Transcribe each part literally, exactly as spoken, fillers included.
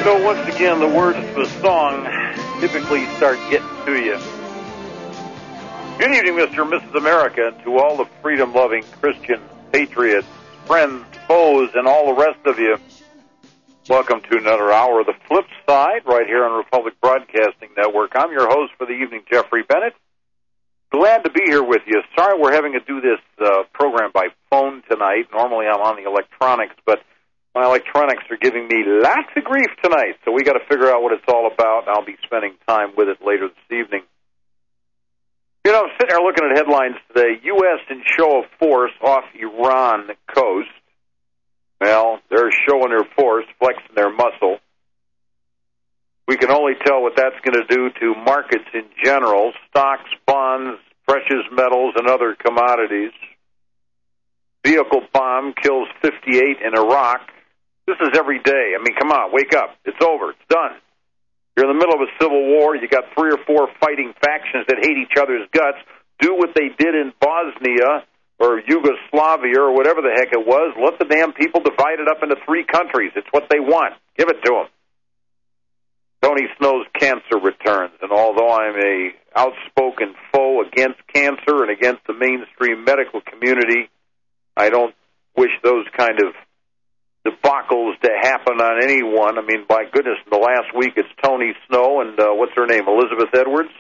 So once again, the words of the song typically start getting to you. Good evening, Mister and Missus America, and to all the freedom-loving Christian patriots, friends, foes, and all the rest of you. Welcome to another hour of The Flip Side right here on Republic Broadcasting Network. I'm your host for the evening, Jeffrey Bennett. Glad to be here with you. Sorry we're having to do this uh, program by phone tonight. Normally I'm on the electronics, but my electronics are giving me lots of grief tonight, so we got to figure out what it's all about, and I'll be spending time with it later this evening. You know, I'm sitting there looking at headlines today. U S in show of force off Iran coast. Well, they're showing their force, flexing their muscle. We can only tell what that's going to do to markets in general, stocks, bonds, precious metals, and other commodities. Vehicle bomb kills fifty-eight in Iraq. This is every day. I mean, come on, wake up. It's over. It's done. You're in the middle of a civil war. You got three or four fighting factions that hate each other's guts. Do what they did in Bosnia or Yugoslavia or whatever the heck it was. Let the damn people divide it up into three countries. It's what they want. Give it to them. Tony Snow's cancer returns, and although I'm a outspoken foe against cancer and against the mainstream medical community, I don't wish those kind of debacles to happen on anyone. I mean, by goodness, in the last week it's Tony Snow and, uh, what's her name, Elizabeth Edwards?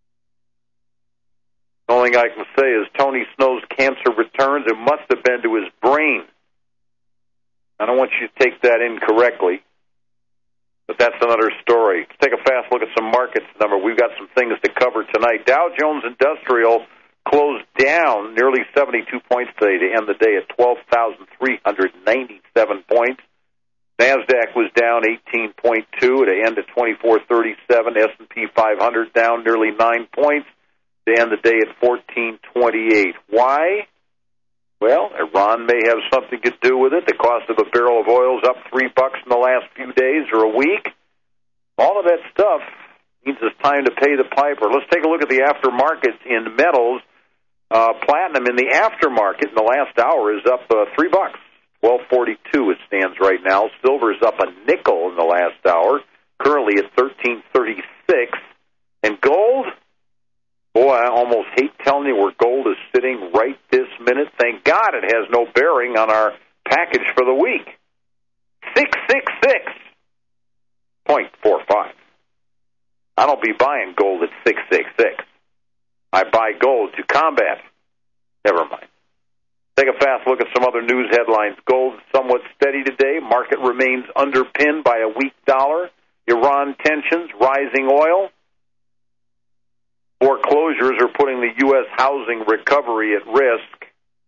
The only thing I can say is Tony Snow's cancer returns. It must have been to his brain. I don't want you to take that incorrectly, but that's another story. Let's take a fast look at some markets number. We've got some things to cover tonight. Dow Jones Industrial closed down nearly seventy-two points today to end the day at twelve thousand three hundred ninety-seven points. NASDAQ was down eighteen point two to end at twenty-four thirty-seven. S and P five hundred down nearly nine points to end the day at fourteen twenty-eight. Why? Well, Iran may have something to do with it. The cost of a barrel of oil is up three bucks in the last few days or a week. All of that stuff means it's time to pay the piper. Let's take a look at the aftermarket in metals. Uh, platinum in the aftermarket in the last hour is up uh, three bucks, twelve forty-two it stands right now. Silver is up a nickel in the last hour, currently at thirteen thirty-six. And gold, boy, I almost hate telling you where gold is sitting right this minute. Thank God it has no bearing on our package for the week. Six six six point four five. I don't be buying gold at six six six. I buy gold to combat. Never mind. Take a fast look at some other news headlines. Gold is somewhat steady today. Market remains underpinned by a weak dollar. Iran tensions, rising oil. Foreclosures are putting the U S housing recovery at risk.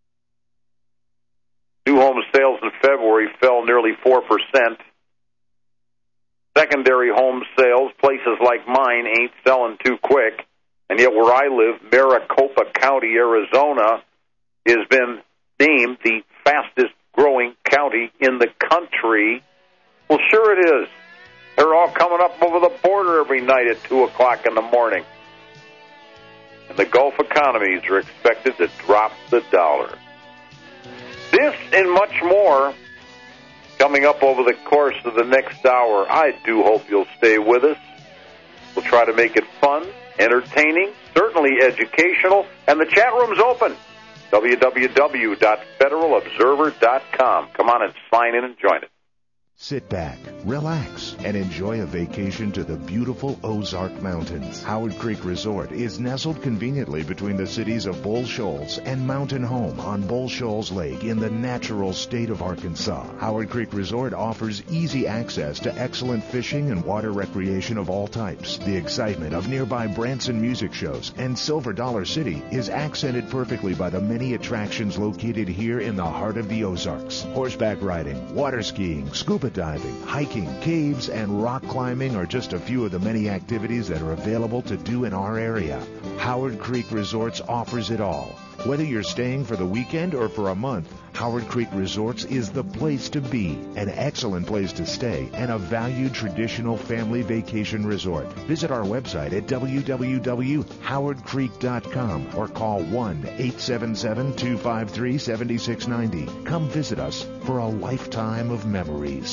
New home sales in February fell nearly four percent. Secondary home sales, places like mine, ain't selling too quick. And yet where I live, Maricopa County, Arizona, has been named the fastest growing county in the country. Well, sure it is. They're all coming up over the border every night at two o'clock in the morning. And the Gulf economies are expected to drop the dollar. This and much more coming up over the course of the next hour. I do hope you'll stay with us. We'll try to make it fun, entertaining, certainly educational, and the chat room's open. w w w dot federal observer dot com. Come on and sign in and join it. Sit back, relax, and enjoy a vacation to the beautiful Ozark Mountains. Howard Creek Resort is nestled conveniently between the cities of Bull Shoals and Mountain Home on Bull Shoals Lake in the natural state of Arkansas. Howard Creek Resort offers easy access to excellent fishing and water recreation of all types. The excitement of nearby Branson music shows and Silver Dollar City is accented perfectly by the many attractions located here in the heart of the Ozarks. Horseback riding, water skiing, scuba diving, hiking, caves, and rock climbing are just a few of the many activities that are available to do in our area. Howard Creek Resorts offers it all. Whether you're staying for the weekend or for a month, Howard Creek Resorts is the place to be, an excellent place to stay, and a valued traditional family vacation resort. Visit our website at w w w dot howard creek dot com or call one eight seven seven, two five three, seven six nine zero. Come visit us for a lifetime of memories.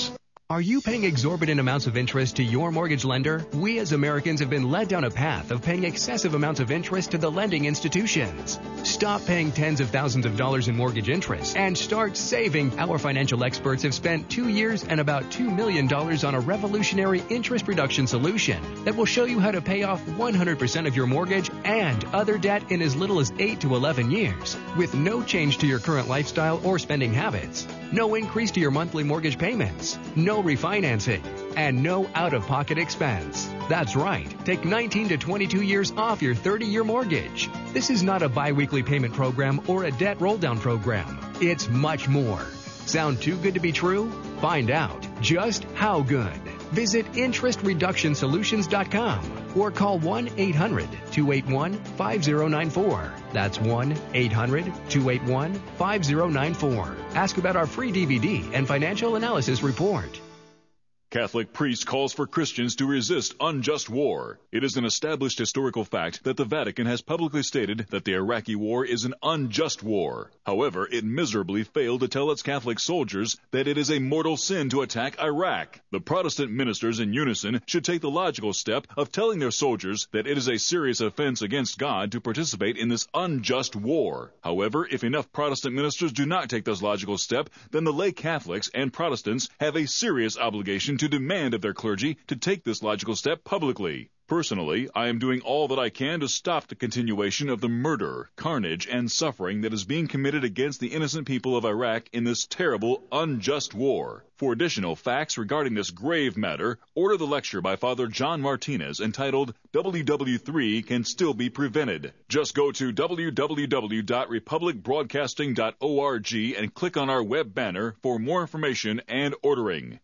Are you paying exorbitant amounts of interest to your mortgage lender? We as Americans have been led down a path of paying excessive amounts of interest to the lending institutions. Stop paying tens of thousands of dollars in mortgage interest and start saving. Our financial experts have spent two years and about two million dollars on a revolutionary interest reduction solution that will show you how to pay off one hundred percent of your mortgage and other debt in as little as eight to eleven years with no change to your current lifestyle or spending habits. No increase to your monthly mortgage payments. No refinancing, and no out-of-pocket expense. That's right. Take nineteen to twenty-two years off your thirty-year mortgage. This is not a bi-weekly payment program or a debt roll-down program. It's much more. Sound too good to be true? Find out just how good. Visit interest reduction solutions dot com or call one eight hundred two eight one five zero nine four. That's one eight hundred two eight one five zero nine four. Ask about our free D V D and financial analysis report. Catholic priest calls for Christians to resist unjust war. It is an established historical fact that the Vatican has publicly stated that the Iraqi war is an unjust war. However, it miserably failed to tell its Catholic soldiers that it is a mortal sin to attack Iraq. The Protestant ministers in unison should take the logical step of telling their soldiers that it is a serious offense against God to participate in this unjust war. However, if enough Protestant ministers do not take this logical step, then the lay Catholics and Protestants have a serious obligation to demand of their clergy to take this logical step publicly. Personally, I am doing all that I can to stop the continuation of the murder, carnage, and suffering that is being committed against the innocent people of Iraq in this terrible, unjust war. For additional facts regarding this grave matter, order the lecture by Father John Martinez entitled W W three Can Still Be Prevented. Just go to w w w dot republic broadcasting dot org and click on our web banner for more information and ordering.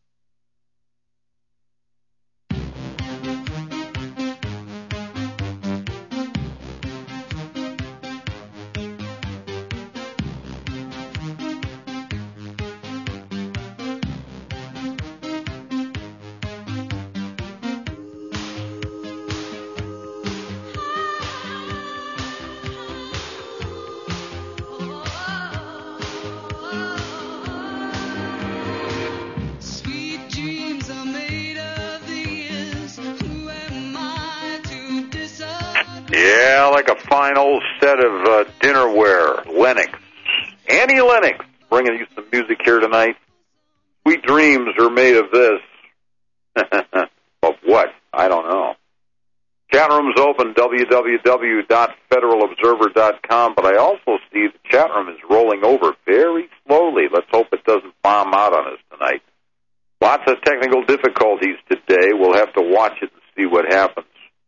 Yeah, like a fine old set of uh, dinnerware. Lennox. Annie Lennox bringing you some music here tonight. Sweet dreams are made of this. Of what? I don't know. Chat room's open, w w w dot federal observer dot com, but I also see the chat room is rolling over very slowly. Let's hope it doesn't bomb out on us tonight. Lots of technical difficulties today. We'll have to watch it and see what happens.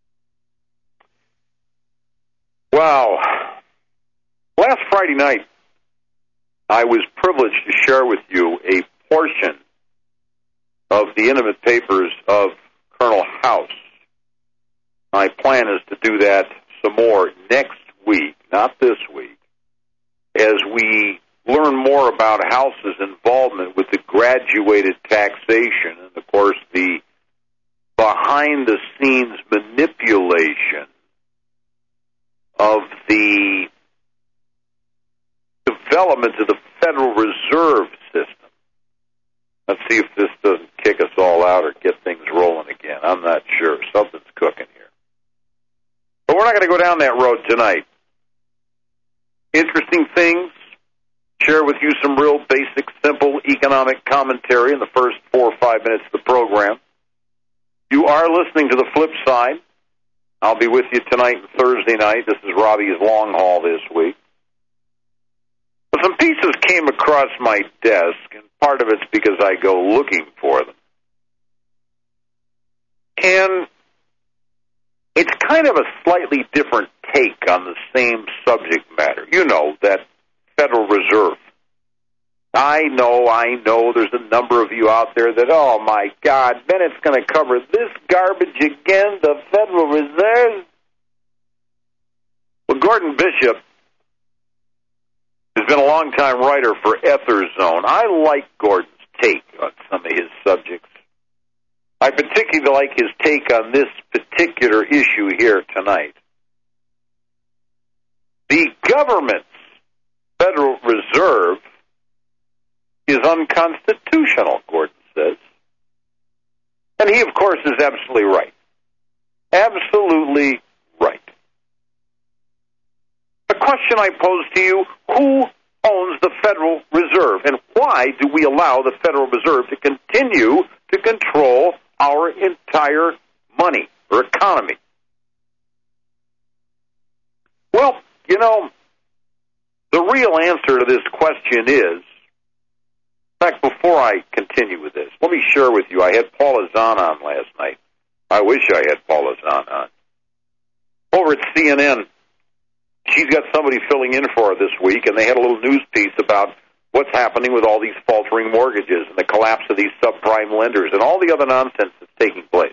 Wow. Last Friday night, I was privileged to share with you a portion of the intimate papers of Colonel House. My plan is to do that some more next week, not this week, as we learn more about House's involvement with the graduated taxation and, of course, the behind-the-scenes manipulation of the development of the Federal Reserve System. Let's see if this doesn't kick us all out or get things rolling again. I'm not sure. Something's cooking here. But we're not going to go down that road tonight. Interesting things. Share with you some real basic, simple economic commentary in the first four or five minutes of the program. You are listening to The Flip Side. I'll be with you tonight and Thursday night. This is Robbie's long haul this week. But some pieces came across my desk, and part of it's because I go looking for them. And it's kind of a slightly different take on the same subject matter. You know, that Federal Reserve. I know, I know there's a number of you out there that, oh, my God, Bennett's going to cover this garbage again, the Federal Reserve. Well, Gordon Bishop has been a long-time writer for Etherzone. I like Gordon's take on some of his subjects. I particularly like his take on this particular issue here tonight. The government's Federal Reserve is unconstitutional, Gordon says. And he, of course, is absolutely right. Absolutely right. The question I pose to you, who owns the Federal Reserve, and why do we allow the Federal Reserve to continue to control our entire money or economy? Well, you know, the real answer to this question is, in fact, before I continue with this, let me share with you, I had Paula Zahn on last night. I wish I had Paula Zahn on. Over at C N N, she's got somebody filling in for her this week, and they had a little news piece about what's happening with all these faltering mortgages and the collapse of these subprime lenders and all the other nonsense that's taking place.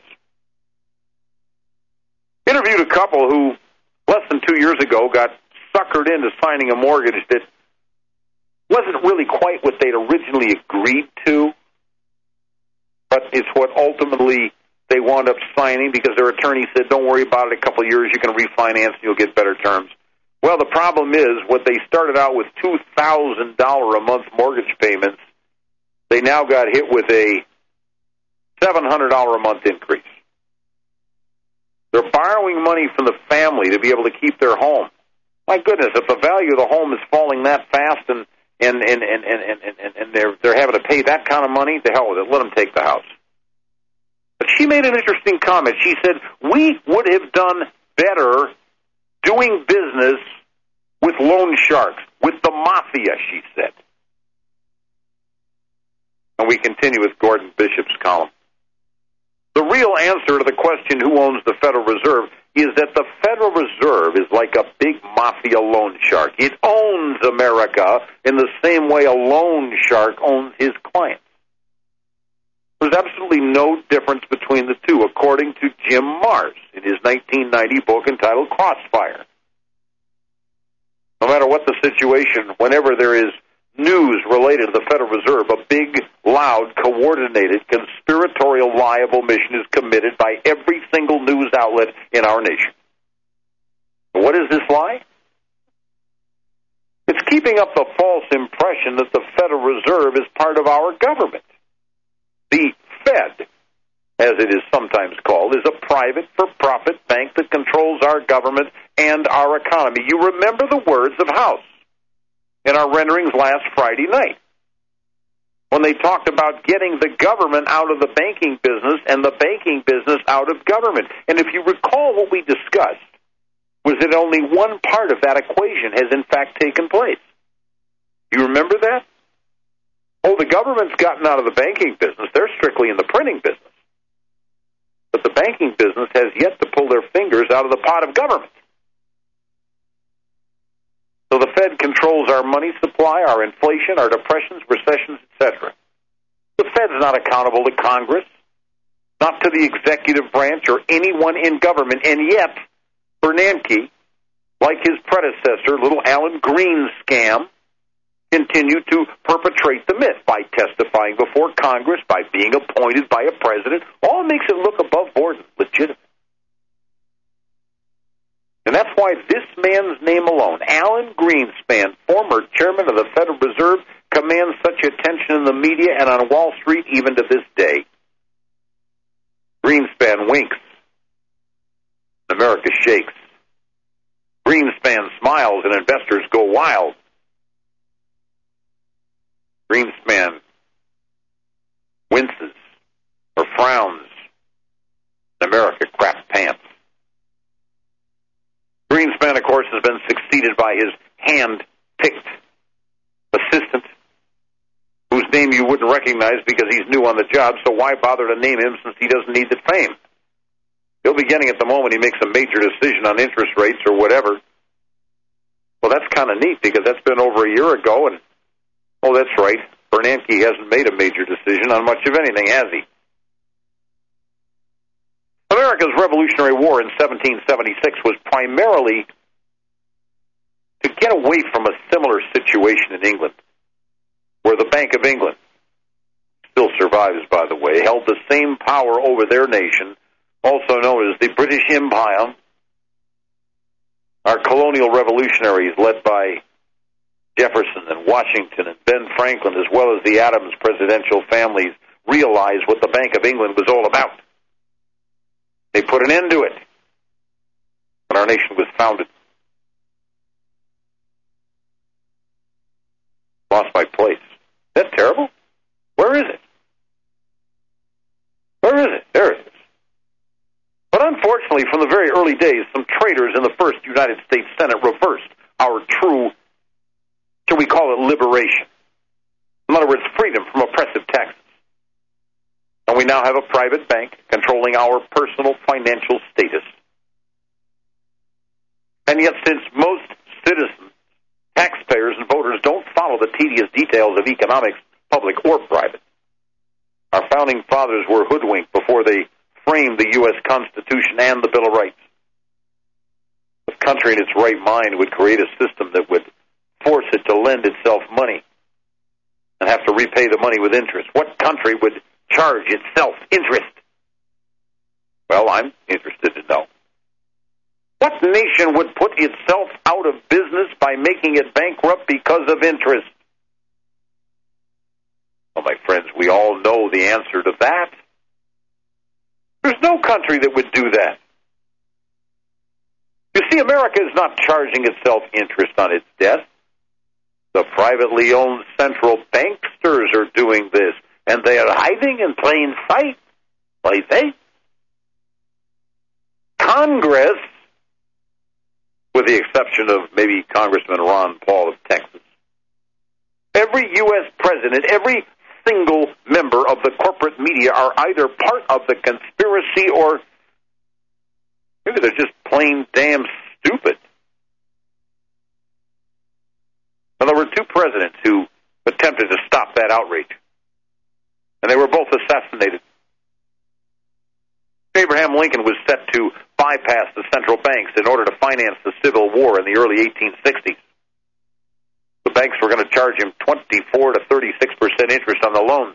Interviewed a couple who, less than two years ago, got suckered into signing a mortgage that wasn't really quite what they'd originally agreed to, but it's what ultimately they wound up signing because their attorney said, don't worry about it, a couple of years you can refinance and you'll get better terms. Well, the problem is, what they started out with two thousand dollars a month mortgage payments, they now got hit with a seven hundred dollars a month increase. They're borrowing money from the family to be able to keep their home. My goodness, if the value of the home is falling that fast and and and and and, and, and they're they're having to pay that kind of money, the hell with it. Let them take the house. But she made an interesting comment. She said, we would have done better doing business with loan sharks, with the mafia, she said. And we continue with Gordon Bishop's column. The real answer to the question, who owns the Federal Reserve, is that the Federal Reserve is like a big mafia loan shark. It owns America in the same way a loan shark owns his clients. There's absolutely no difference between the two, according to Jim Marrs in his nineteen ninety book entitled Crossfire. No matter what the situation, whenever there is news related to the Federal Reserve, a big, loud, coordinated, conspiratorial, liable mission is committed by every single news outlet in our nation. What is this lie? It's keeping up the false impression that the Federal Reserve is part of our government. The Fed, as it is sometimes called, is a private, for-profit bank that controls our government and our economy. You remember the words of House in our renderings last Friday night, when they talked about getting the government out of the banking business and the banking business out of government. And if you recall, what we discussed was that only one part of that equation has in fact taken place. You remember that? Oh, the government's gotten out of the banking business. They're strictly in the printing business. But the banking business has yet to pull their fingers out of the pot of government. So the Fed controls our money supply, our inflation, our depressions, recessions, et cetera. The Fed's not accountable to Congress, not to the executive branch or anyone in government. And yet, Bernanke, like his predecessor, little Alan Green scam, continued to perpetrate the myth by testifying before Congress, by being appointed by a president. All makes it look above board and legitimate. And that's why this man's name alone, Alan Greenspan, former chairman of the Federal Reserve, commands such attention in the media and on Wall Street even to this day. Greenspan winks. America shakes. Greenspan smiles and investors go wild. Greenspan winces or frowns. America craps pants. Greenspan, of course, has been succeeded by his hand-picked assistant, whose name you wouldn't recognize because he's new on the job, so why bother to name him since he doesn't need the fame? He'll be getting it the moment he makes a major decision on interest rates or whatever. Well, that's kind of neat because that's been over a year ago, and, oh, that's right, Bernanke hasn't made a major decision on much of anything, has he? America's Revolutionary War in seventeen seventy-six was primarily to get away from a similar situation in England, where the Bank of England, still survives, by the way, held the same power over their nation, also known as the British Empire. Our colonial revolutionaries, led by Jefferson and Washington and Ben Franklin, as well as the Adams presidential families, realize what the Bank of England was all about. They put an end to it when our nation was founded. Lost my place. Is that terrible? Where is it? Where is it? There it is. But unfortunately, from the very early days, some traitors in the first United States Senate reversed our true, shall we call it, liberation. In other words, freedom from oppressive taxes. And we now have a private bank controlling our personal financial status. And yet, since most citizens, taxpayers, and voters don't follow the tedious details of economics, public or private, our founding fathers were hoodwinked before they framed the U S Constitution and the Bill of Rights. The country in its right mind would create a system that would force it to lend itself money and have to repay the money with interest. What country would charge itself interest? Well, I'm interested to know. What nation would put itself out of business by making it bankrupt because of interest? Well, my friends, we all know the answer to that. There's no country that would do that. You see, America is not charging itself interest on its debt. The privately owned central banksters are doing this, and they are hiding in plain sight, like they. Congress, with the exception of maybe Congressman Ron Paul of Texas, every U S president, every single member of the corporate media are either part of the conspiracy or maybe they're just plain damn stupid. Now, there were two presidents who attempted to stop that outrage, and they were both assassinated. Abraham Lincoln was set to bypass the central banks in order to finance the Civil War in the early eighteen sixties. The banks were going to charge him twenty-four to thirty-six percent interest on the loans.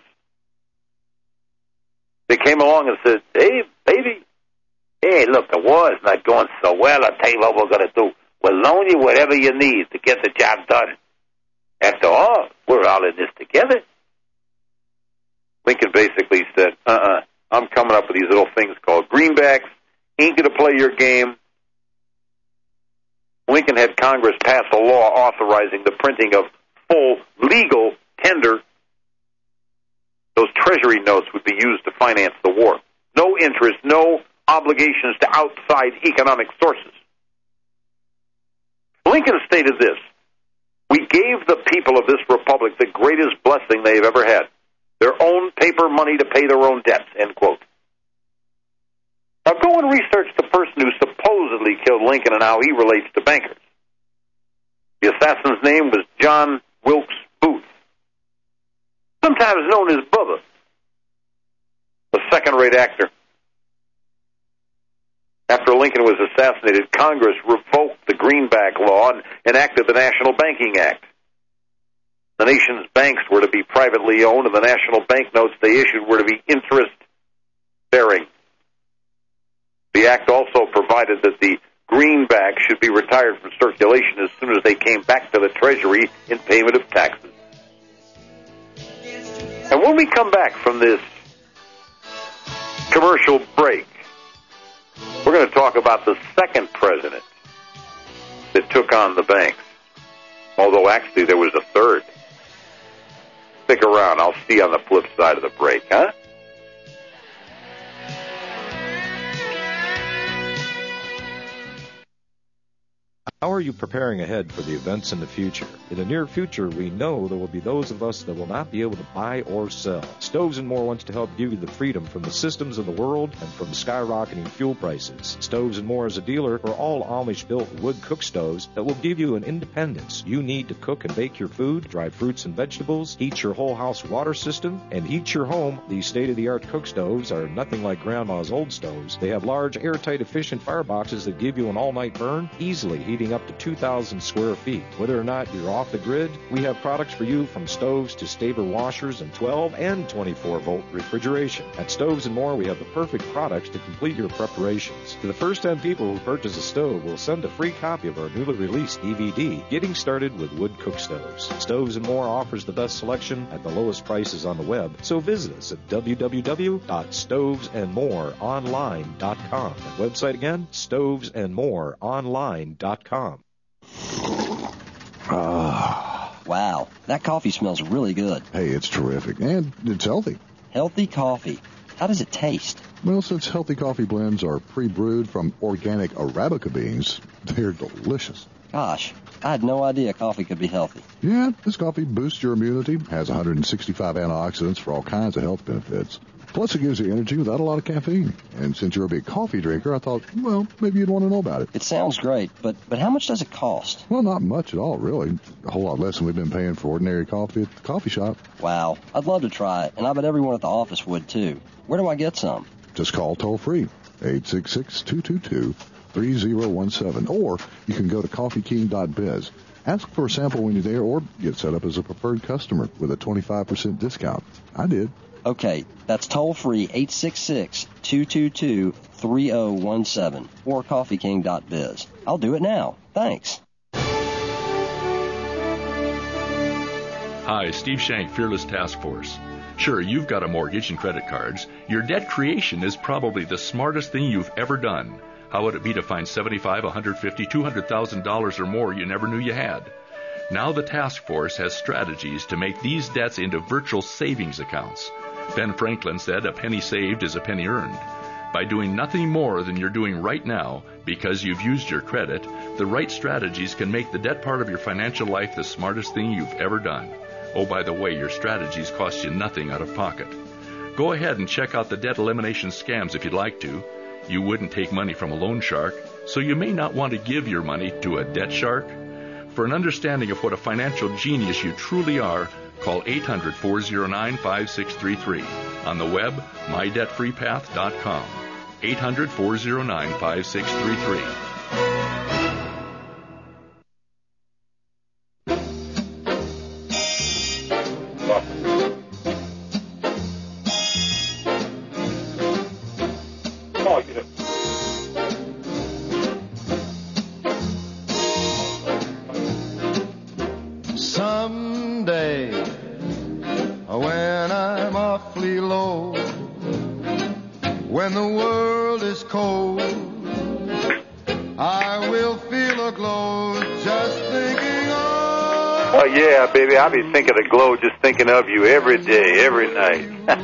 They came along and said, hey, baby, hey, look, the war's not going so well. I'll tell you what we're going to do. We'll loan you whatever you need to get the job done. After all, we're all in this together. Lincoln basically said, uh-uh, I'm coming up with these little things called greenbacks. Ain't going to play your game. Lincoln had Congress pass a law authorizing the printing of full legal tender. Those Treasury notes would be used to finance the war. No interest, no obligations to outside economic sources. Lincoln stated this: we gave the people of this republic the greatest blessing they've ever had, their own paper money to pay their own debts, end quote. Now go and research the person who supposedly killed Lincoln and how he relates to bankers. The assassin's name was John Wilkes Booth, sometimes known as Bubba, a second-rate actor. After Lincoln was assassinated, Congress revoked the Greenback Law and enacted the National Banking Act. The nation's banks were to be privately owned, and the national banknotes they issued were to be interest-bearing. The act also provided that the greenback should be retired from circulation as soon as they came back to the Treasury in payment of taxes. And when we come back from this commercial break, we're going to talk about the second president that took on the banks, although actually there was a third. Stick around. I'll see you on the flip side of the break, huh? How are you preparing ahead for the events in the future? In the near future, we know there will be those of us that will not be able to buy or sell. Stoves and More wants to help give you the freedom from the systems of the world and from skyrocketing fuel prices. Stoves and More is a dealer for all Amish-built wood cook stoves that will give you an independence you need to cook and bake your food, dry fruits and vegetables, heat your whole house water system, and heat your home. These state-of-the-art cook stoves are nothing like Grandma's old stoves. They have large, airtight, efficient fireboxes that give you an all-night burn, easily heating heating up to two thousand square feet. Whether or not you're off the grid, we have products for you from stoves to Staber washers and twelve and twenty-four volt refrigeration. At Stoves and More, we have the perfect products to complete your preparations. To the first ten people who purchase a stove, we'll send a free copy of our newly released D V D, Getting Started with Wood Cook Stoves. Stoves and More offers the best selection at the lowest prices on the web, so visit us at w w w dot stoves and more online dot com. That website again, stoves and more online dot com. Ah. Wow, that coffee smells really good. Hey, it's terrific, and it's healthy. Healthy coffee. How does it taste? Well, since healthy coffee blends are pre-brewed from organic Arabica beans, they're delicious. Gosh, I had no idea coffee could be healthy. Yeah, this coffee boosts your immunity, has one hundred sixty-five antioxidants for all kinds of health benefits. Plus, it gives you energy without a lot of caffeine. And since you're a big coffee drinker, I thought, well, maybe you'd want to know about it. It sounds great, but, but how much does it cost? Well, not much at all, really. A whole lot less than we've been paying for ordinary coffee at the coffee shop. Wow, I'd love to try it, and I bet everyone at the office would, too. Where do I get some? Just call toll-free, eight six six, two two two, three zero one seven, or you can go to coffee king dot biz. Ask for a sample when you're there, or get set up as a preferred customer with a twenty-five percent discount. I did. Okay, that's toll-free, eight six six, two two two, three zero one seven, or coffee king dot biz. I'll do it now. Thanks. Hi, Steve Shank, Fearless Task Force. Sure, you've got a mortgage and credit cards. Your debt creation is probably the smartest thing you've ever done. How would it be to find seventy-five, one hundred fifty, two hundred thousand dollars or more you never knew you had? Now the task force has strategies to make these debts into virtual savings accounts. Ben Franklin said a penny saved is a penny earned. By doing nothing more than you're doing right now because you've used your credit, the right strategies can make the debt part of your financial life the smartest thing you've ever done. Oh, by the way, your strategies cost you nothing out of pocket. Go ahead and check out the debt elimination scams if you'd like to. You wouldn't take money from a loan shark, so you may not want to give your money to a debt shark. For an understanding of what a financial genius you truly are, call eight hundred, four oh nine, five six three three. On the web, my debt free path dot com. eight hundred, four oh nine, five six three three. Someday, when I'm awfully low, when the world is cold, I will feel a glow just thinking of... Oh, yeah, baby, I'll be thinking of glow just thinking of you every day, every night.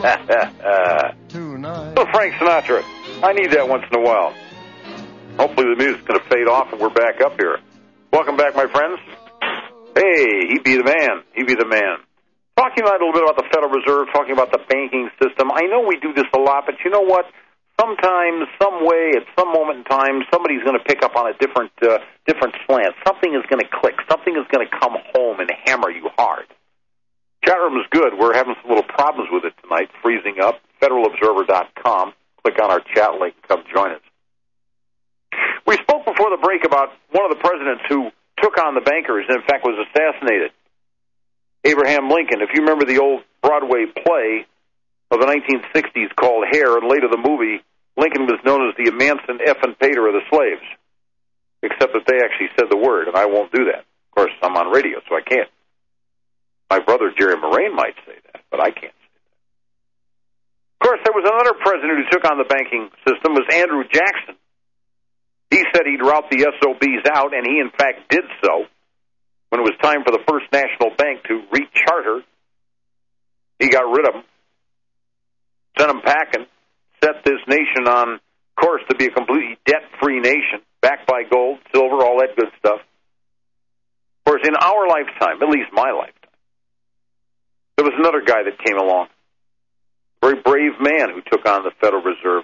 So Frank Sinatra, I need that once in a while. Hopefully the music's going to fade off and we're back up here. Welcome back, my friends. Hey, he be the man. He be the man. Talking a little bit about the Federal Reserve, talking about the banking system. I know we do this a lot, but you know what? Sometimes, some way, at some moment in time, somebody's going to pick up on a different uh, different slant. Something is going to click. Something is going to come home and hammer you hard. Chat room is good. We're having some little problems with it tonight, freezing up. Federal Observer dot com. Click on our chat link and come join us. We spoke before the break about one of the presidents who took on the bankers and, in fact, was assassinated. Abraham Lincoln. If you remember the old Broadway play of the nineteen sixties called Hair, and later the movie, Lincoln was known as the Emanson effing Pater of the slaves, except that they actually said the word, and I won't do that. Of course, I'm on radio, so I can't. My brother Jerry Moraine might say that, but I can't say that. Of course, there was another president who took on the banking system, was Andrew Jackson. He said he'd route the S O Bs out, and he, in fact, did so. When it was time for the First National Bank to recharter, he got rid of them, sent them packing, set this nation on course to be a completely debt-free nation, backed by gold, silver, all that good stuff. Of course, in our lifetime, at least my lifetime, there was another guy that came along, a very brave man who took on the Federal Reserve.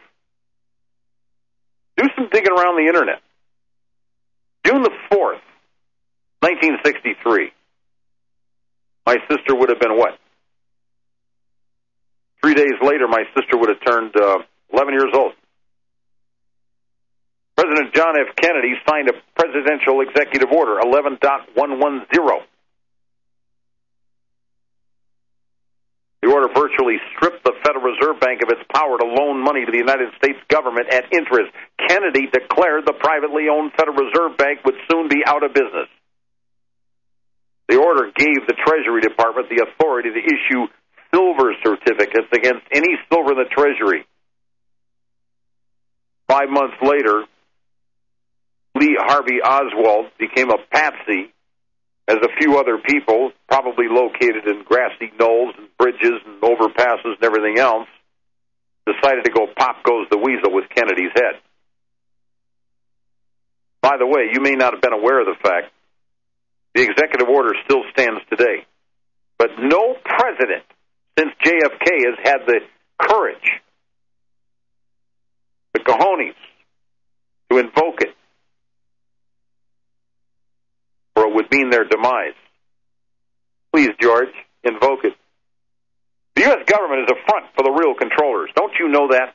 Do some digging around the Internet. June the fourth, nineteen sixty-three. My sister would have been what? Three days later, my sister would have turned uh, eleven years old. President John F. Kennedy signed a presidential executive order, eleven one one zero. The order virtually stripped the Federal Reserve Bank of its power to loan money to the United States government at interest. Kennedy declared the privately owned Federal Reserve Bank would soon be out of business. The order gave the Treasury Department the authority to issue silver certificates against any silver in the Treasury. Five months later, Lee Harvey Oswald became a patsy, as a few other people, probably located in grassy knolls and bridges and overpasses and everything else, decided to go pop goes the weasel with Kennedy's head. By the way, you may not have been aware of the fact the executive order still stands today. But no president since J F K has had the courage, the cojones, to invoke it, or it would mean their demise. Please, George, invoke it. The U S government is a front for the real controllers. Don't you know that?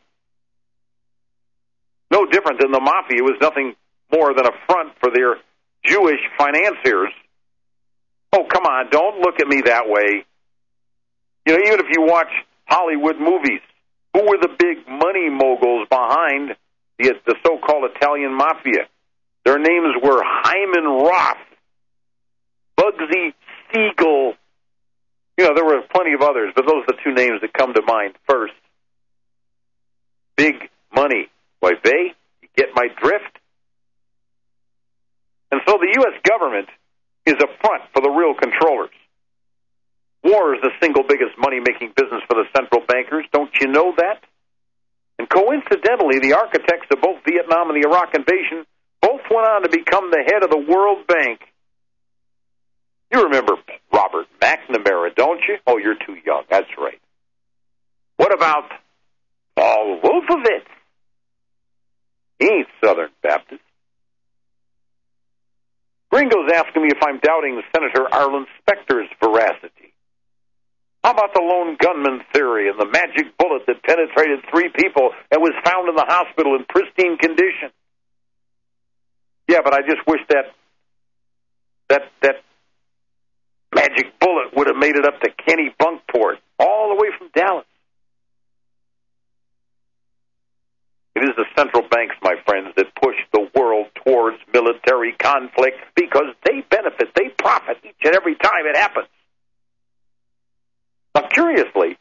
No different than the mafia was nothing more than a front for their Jewish financiers. Oh, come on, don't look at me that way. You know, even if you watch Hollywood movies, who were the big money moguls behind the, the so-called Italian mafia? Their names were Hyman Roth, Bugsy Siegel. You know, there were plenty of others, but those are the two names that come to mind first. Big money. Why, they? You get my drift? And so the U S government is a front for the real controllers. War is the single biggest money-making business for the central bankers. Don't you know that? And coincidentally, the architects of both Vietnam and the Iraq invasion both went on to become the head of the World Bank. You remember Robert McNamara, don't you? Oh, you're too young. That's right. What about Paul Wolfowitz? He ain't Southern Baptist. Gringo's asking me if I'm doubting Senator Arlen Specter's veracity. How about the lone gunman theory and the magic bullet that penetrated three people and was found in the hospital in pristine condition? Yeah, but I just wish that that that magic bullet would have made it up to Kenny Bunkport, all the way from Dallas. It is the central banks, my friends, that push the world towards military conflict because they benefit, they profit each and every time it happens. Now, curiously,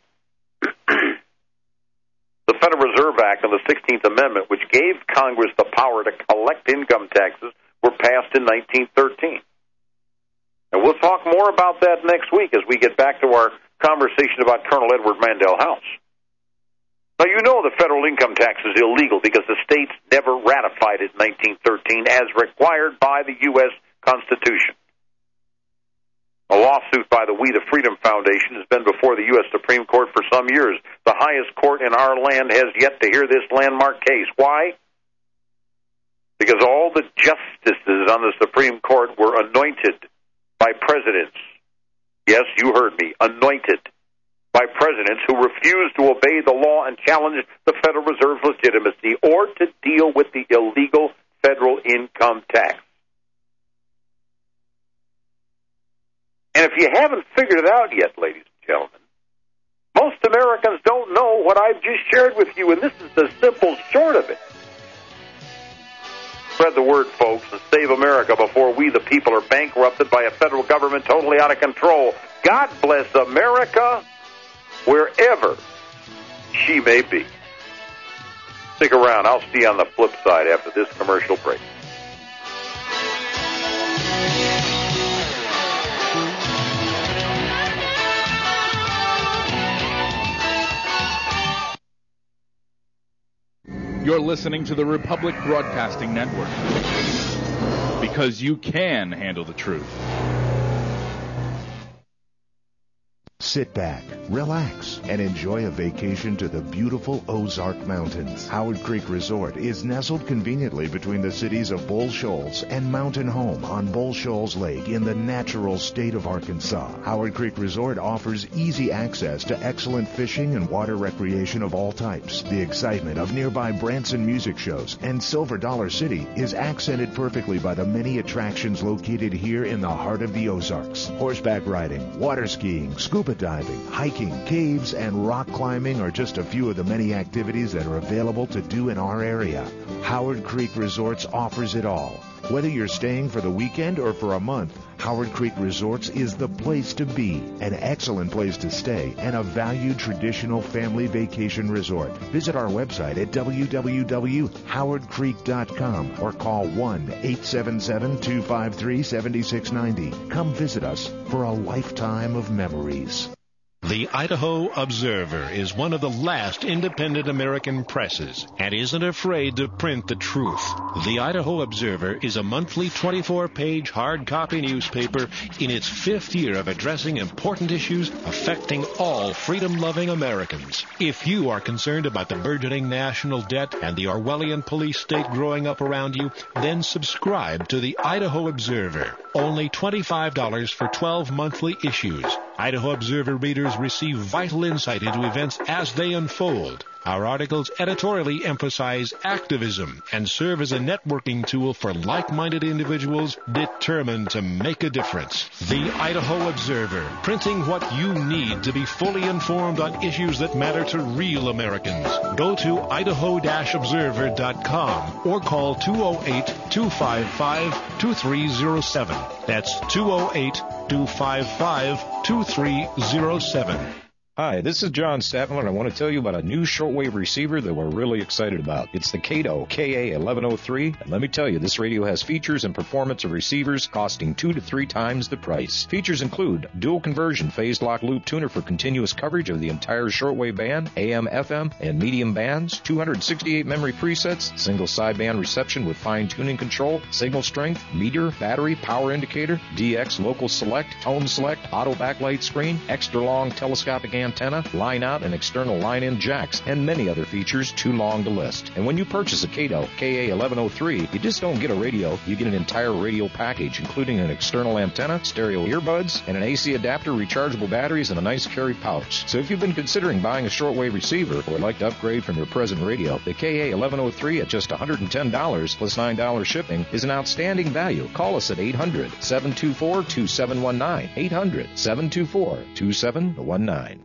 the Federal Reserve Act and the sixteenth Amendment, which gave Congress the power to collect income taxes, were passed in nineteen thirteen. And we'll talk more about that next week as we get back to our conversation about Colonel Edward Mandell House. Now, you know the federal income tax is illegal because the states never ratified it in nineteen thirteen as required by the U S Constitution. A lawsuit by the We the Freedom Foundation has been before the U S Supreme Court for some years. The highest court in our land has yet to hear this landmark case. Why? Because all the justices on the Supreme Court were anointed by presidents. Yes, you heard me, anointed by presidents who refused to obey the law and challenge the Federal Reserve's legitimacy or to deal with the illegal federal income tax. And if you haven't figured it out yet, ladies and gentlemen, most Americans don't know what I've just shared with you, and this is the simple short of it. Spread the word, folks, and save America before we, the people, are bankrupted by a federal government totally out of control. God bless America, wherever she may be. Stick around. I'll see you on the flip side after this commercial break. You're listening to the Republic Broadcasting Network, because you can handle the truth. Sit back, relax, and enjoy a vacation to the beautiful Ozark Mountains. Howard Creek Resort is nestled conveniently between the cities of Bull Shoals and Mountain Home on Bull Shoals Lake in the natural state of Arkansas. Howard Creek Resort offers easy access to excellent fishing and water recreation of all types. The excitement of nearby Branson music shows and Silver Dollar City is accented perfectly by the many attractions located here in the heart of the Ozarks. Horseback riding, water skiing, scuba diving, hiking, caves, and rock climbing are just a few of the many activities that are available to do in our area. Howard Creek Resorts offers it all. Whether you're staying for the weekend or for a month, Howard Creek Resorts is the place to be, an excellent place to stay, and a valued traditional family vacation resort. Visit our website at w w w dot howard creek dot com or call one eight seven seven, two five three, seven six nine zero. Come visit us for a lifetime of memories. The Idaho Observer is one of the last independent American presses and isn't afraid to print the truth. The Idaho Observer is a monthly twenty-four page hard copy newspaper in its fifth year of addressing important issues affecting all freedom-loving Americans. If you are concerned about the burgeoning national debt and the Orwellian police state growing up around you, then subscribe to the Idaho Observer. Only twenty-five dollars for twelve monthly issues. Idaho Observer readers receive vital insight into events as they unfold. Our articles editorially emphasize activism and serve as a networking tool for like-minded individuals determined to make a difference. The Idaho Observer, printing what you need to be fully informed on issues that matter to real Americans. Go to idaho dash observer dot com or call two oh eight, two five five, two three oh seven. That's two oh eight, two five five, two three oh seven. Hi, this is John Statler, and I want to tell you about a new shortwave receiver that we're really excited about. It's the Kato K A eleven oh three, and let me tell you, this radio has features and performance of receivers costing two to three times the price. Features include dual conversion phase lock loop tuner for continuous coverage of the entire shortwave band, A M, F M, and medium bands, two hundred sixty-eight memory presets, single sideband reception with fine tuning control, signal strength, meter, battery, power indicator, D X local select, tone select, auto backlight screen, extra long telescopic antenna, line out and external line in jacks, and many other features too long to list. And when you purchase a Kato K A eleven oh three, you just don't get a radio, you get an entire radio package, including an external antenna, stereo earbuds, and an A C adapter, rechargeable batteries, and a nice carry pouch. So if you've been considering buying a shortwave receiver or would like to upgrade from your present radio, the K A eleven oh three at just one hundred ten dollars plus nine dollars shipping is an outstanding value. Call us at eight hundred, seven two four, two seven one nine, eight hundred, seven two four, two seven one nine.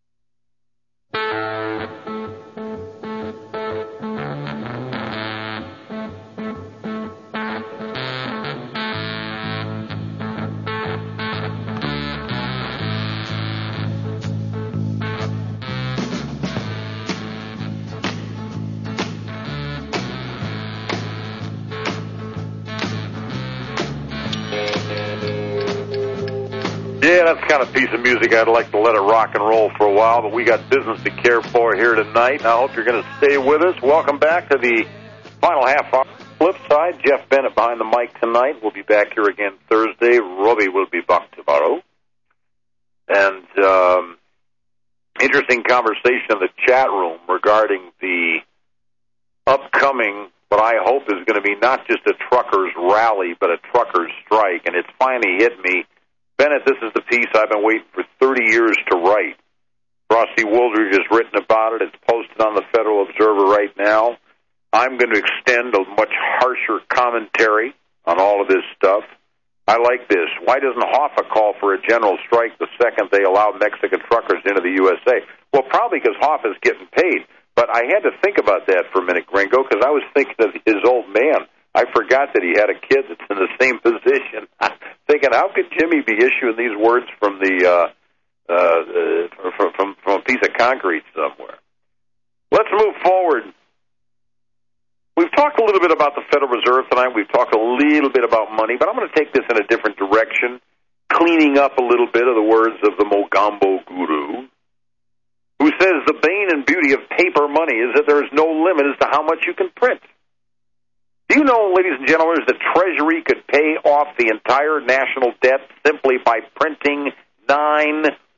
Yeah, that's the kind of piece of music I'd like to let it rock and roll for a while, but we got business to care for here tonight. I hope you're going to stay with us. Welcome back to the final half hour. Flip side, Jeff Bennett behind the mic tonight. We'll be back here again Thursday. Robbie will be back tomorrow. And um, interesting conversation in the chat room regarding the upcoming, what I hope is going to be not just a truckers' rally, but a truckers' strike. And it's finally hit me. Bennett, this is the piece I've been waiting for thirty years to write. Frosty Wooldridge has written about it. It's posted on the Federal Observer right now. I'm going to extend a much harsher commentary on all of this stuff. I like this. Why doesn't Hoffa call for a general strike the second they allow Mexican truckers into the U S A? Well, probably because Hoffa's getting paid. But I had to think about that for a minute, Gringo, because I was thinking of his old man. I forgot that he had a kid that's in the same position. Thinking, how could Jimmy be issuing these words from the uh, uh, from, from from a piece of concrete somewhere? Let's move forward. We've talked a little bit about the Federal Reserve tonight. We've talked a little bit about money, but I'm going to take this in a different direction, cleaning up a little bit of the words of the Mogambo guru, who says the bane and beauty of paper money is that there is no limit as to how much you can print. Do you know, ladies and gentlemen, the Treasury could pay off the entire national debt simply by printing nine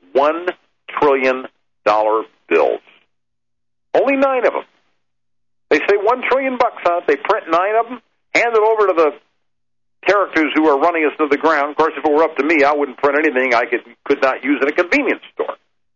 one trillion dollars bills. Only nine of them. They say one trillion bucks on it. They print nine of them, hand it over to the characters who are running us to the ground. Of course, if it were up to me, I wouldn't print anything I could could not use in a convenience store.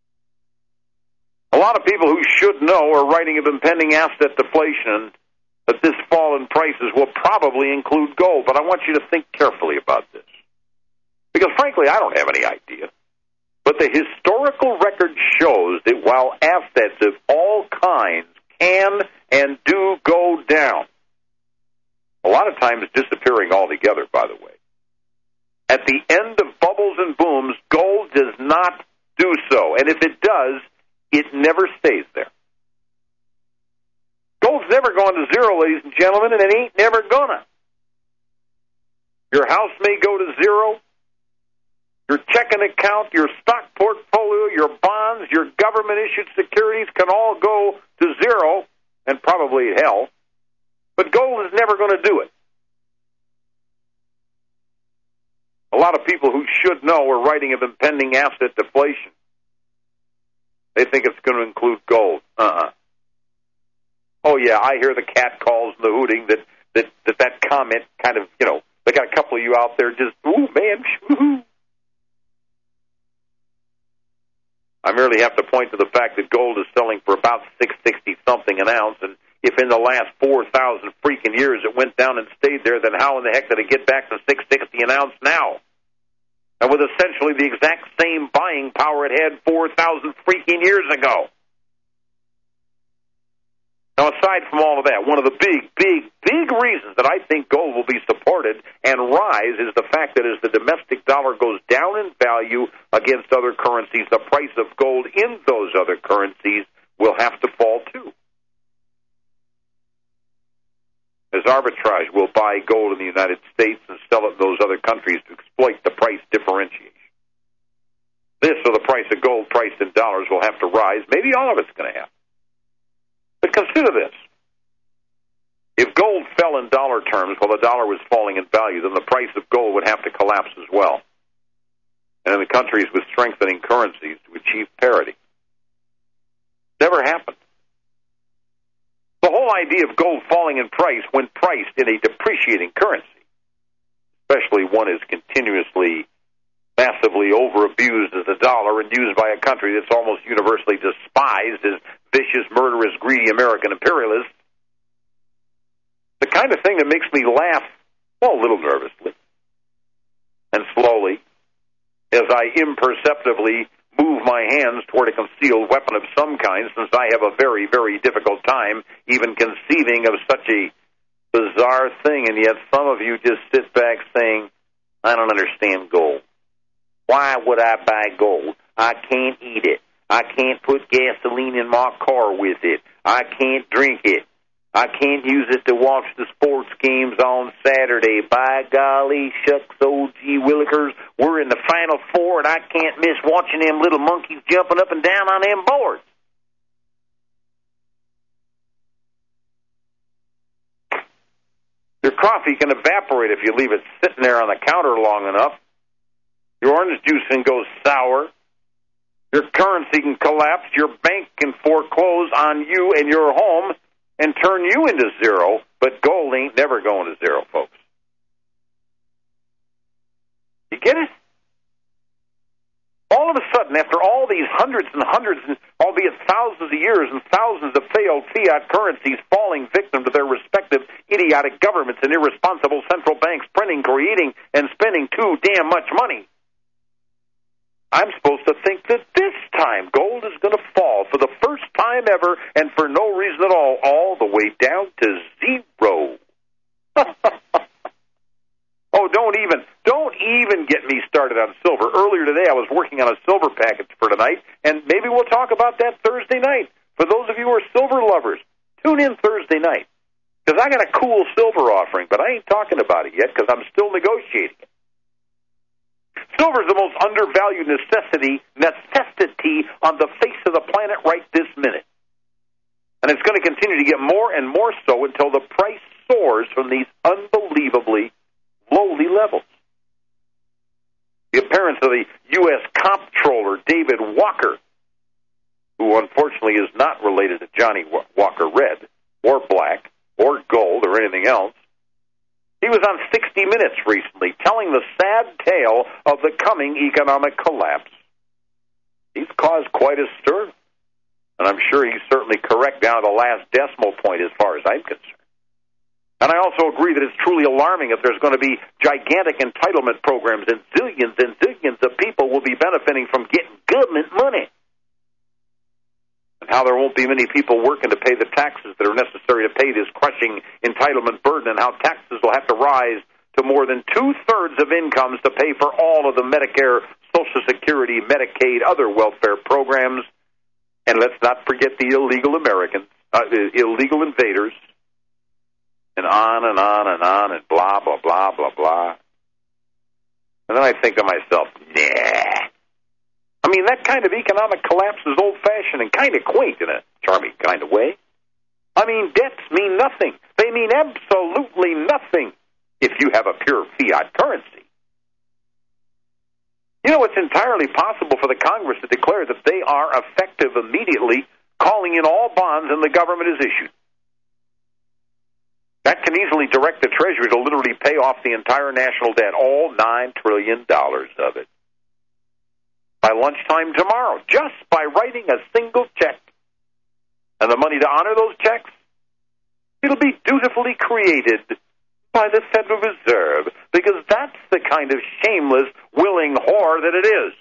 A lot of people who should know are writing of impending asset deflation, that this fall in prices will probably include gold. But I want you to think carefully about this. Because, frankly, I don't have any idea. But the historical record shows that while assets of all kinds can and do go down, a lot of times disappearing altogether, by the way, at the end of bubbles and booms, gold does not do so. And if it does, it never stays there. Gold's never gone to zero, ladies and gentlemen, and it ain't never gonna. Your house may go to zero. Your checking account, your stock portfolio, your bonds, your government-issued securities can all go to zero, and probably hell. But gold is never going to do it. A lot of people who should know are writing of impending asset deflation. They think it's going to include gold. Uh-uh. Oh, yeah, I hear the cat calls and the hooting that that, that that comment kind of, you know, they got a couple of you out there just, ooh, man, shoo-hoo. I merely have to point to the fact that gold is selling for about six sixty something an ounce, and if in the last four thousand freaking years it went down and stayed there, then how in the heck did it get back to six sixty an ounce now? And with essentially the exact same buying power it had four thousand freaking years ago. Now, aside from all of that, one of the big, big, big reasons that I think gold will be supported and rise is the fact that as the domestic dollar goes down in value against other currencies, the price of gold in those other currencies will have to fall too. As arbitrage will buy gold in the United States and sell it in those other countries to exploit the price differentiation. This, or the price of gold priced in dollars, will have to rise. Maybe all of it's going to happen. But consider this. If gold fell in dollar terms while the dollar was falling in value, then the price of gold would have to collapse as well. And in the countries with strengthening currencies to achieve parity. Never happened. The whole idea of gold falling in price when priced in a depreciating currency, especially one as continuously, massively over-abused as the dollar and used by a country that's almost universally despised as vicious, murderous, greedy American imperialists, the kind of thing that makes me laugh, well, a little nervously and slowly, as I imperceptibly move my hands toward a concealed weapon of some kind, since I have a very, very difficult time even conceiving of such a bizarre thing, and yet some of you just sit back saying, I don't understand gold. Why would I buy gold? I can't eat it. I can't put gasoline in my car with it. I can't drink it. I can't use it to watch the sports games on Saturday. By golly, shucks, oh gee willikers, we're in the Final Four, and I can't miss watching them little monkeys jumping up and down on them boards. Your coffee can evaporate if you leave it sitting there on the counter long enough. Your orange juice can go sour. Your currency can collapse. Your bank can foreclose on you and your home and turn you into zero, but gold ain't never going to zero, folks. You get it? All of a sudden, after all these hundreds and hundreds, and albeit thousands of years and thousands of failed fiat currencies falling victim to their respective idiotic governments and irresponsible central banks printing, creating, and spending too damn much money, I'm supposed to think that this time gold is going to fall for the first time ever and for no reason at all, all the way down to zero. Oh, don't even, don't even get me started on silver. Earlier today I was working on a silver package for tonight, and maybe we'll talk about that Thursday night. For those of you who are silver lovers, tune in Thursday night, because I got a cool silver offering, but I ain't talking about it yet because I'm still negotiating it. Silver is the most undervalued necessity, necessity on the face of the planet right this minute. And it's going to continue to get more and more so until the price soars from these unbelievably lowly levels. The appearance of the U S comptroller, David Walker, who unfortunately is not related to Johnny Walker Red, or Black, or Gold, or anything else. He was on sixty minutes recently telling the sad tale of the coming economic collapse. He's caused quite a stir, and I'm sure he's certainly correct down to the last decimal point as far as I'm concerned. And I also agree that it's truly alarming if there's going to be gigantic entitlement programs and zillions and zillions of people will be benefiting from getting government money. And how there won't be many people working to pay the taxes that are necessary to pay this crushing entitlement burden, and how taxes will have to rise to more than two-thirds of incomes to pay for all of the Medicare, Social Security, Medicaid, other welfare programs. And let's not forget the illegal Americans, uh, illegal invaders. And on and on and on and blah, blah, blah, blah, blah. And then I think to myself, nah. I mean, that kind of economic collapse is old-fashioned and kind of quaint in a charming kind of way. I mean, debts mean nothing. They mean absolutely nothing if you have a pure fiat currency. You know, it's entirely possible for the Congress to declare that they are effective immediately, calling in all bonds and the government is issued. That can easily direct the Treasury to literally pay off the entire national debt, all nine trillion dollars of it, by lunchtime tomorrow, just by writing a single check. And the money to honor those checks, it'll be dutifully created by the Federal Reserve, because that's the kind of shameless, willing whore that it is.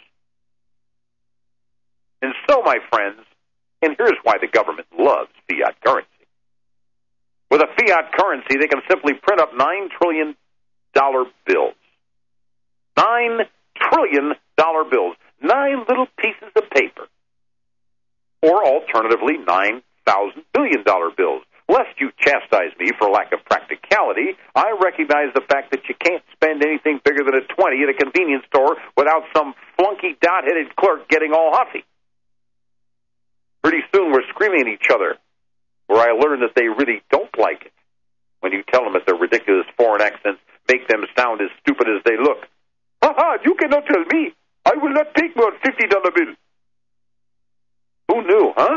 And so, my friends, and here's why the government loves fiat currency. With a fiat currency, they can simply print up nine trillion dollars bills. Nine trillion dollars bills. Nine little pieces of paper. Or alternatively, nine thousand billion dollars bills. Lest you chastise me for lack of practicality, I recognize the fact that you can't spend anything bigger than a twenty at a convenience store without some flunky dot-headed clerk getting all huffy. Pretty soon we're screaming at each other, where I learned that they really don't like it when you tell them that their ridiculous foreign accents make them sound as stupid as they look. Ha ha, you cannot tell me. I will not take more fifty dollar bill. Who knew, huh?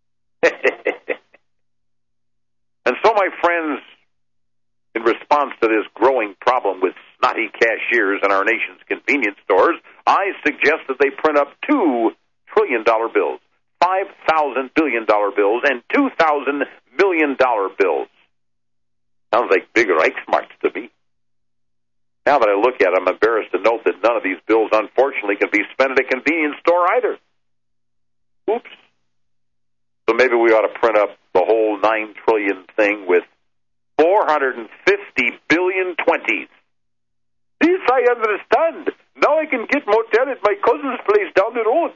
And so, my friends, in response to this growing problem with snotty cashiers in our nation's convenience stores, I suggest that they print up two trillion dollar bills, five thousand billion dollar bills, and two thousand million dollar bills. Sounds like big Reichsmarks to me. Now that I look at it, I'm embarrassed to note that none of these bills, unfortunately, can be spent at a convenience store either. Oops. So maybe we ought to print up the whole nine trillion thing with four hundred fifty billion twenties. This I understand. Now I can get motel at my cousin's place down the road.